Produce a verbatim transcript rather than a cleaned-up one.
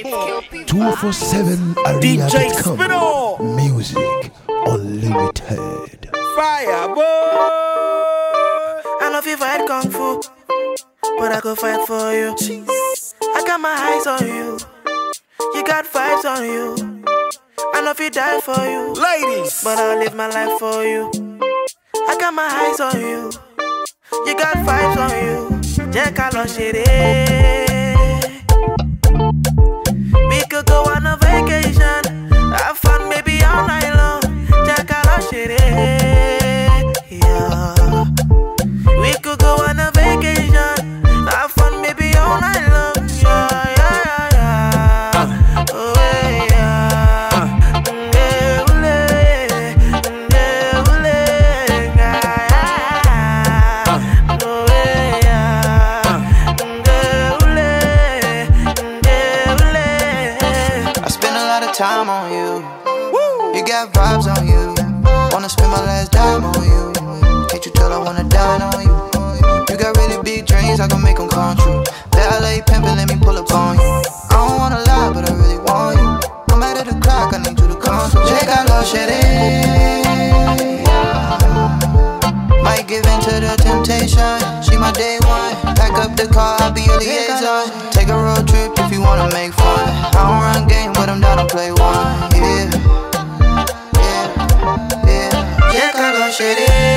two four seven D J area dot com. Spino. Music Unlimited. Fire boy. I know if you fight kung fu, but I go fight for you. I got my eyes on you. You got vibes on you. I know if you die for you, Ladies, but I'll live my life for you. I got my eyes on you. You got vibes on you. Jẹ́ ká lọ ṣeré. We could go on a vacation, have fun maybe all night long. Jẹ́ ká lọ ṣeré. Yeah. We could go on a vacation, have fun maybe all night long. Yeah, yeah, yeah, yeah. Oh, yeah. Mm, yeah, ule. Mm, yeah, ule. Yeah, yeah. Oh, yeah. Mm, yeah, ule. Mm, yeah, ule. I spend a lot of time on you. You got vibes on you. Wanna spend my last dime on you. Can't you tell I wanna dine on you? You got really big dreams, I can make them come true. Ballet pimpin', let me pull up on you. I don't wanna lie, but I really want you. No matter the clock, I need you to come through. Check out Lil' Shitty. Might give in to the temptation. She my day one. Pack up the car, I'll be your liaison. Take a road trip if you wanna make fun. I don't run game, but I'm down to play one. Yeah, yeah, yeah. Jẹ́ ká lọ ṣeré.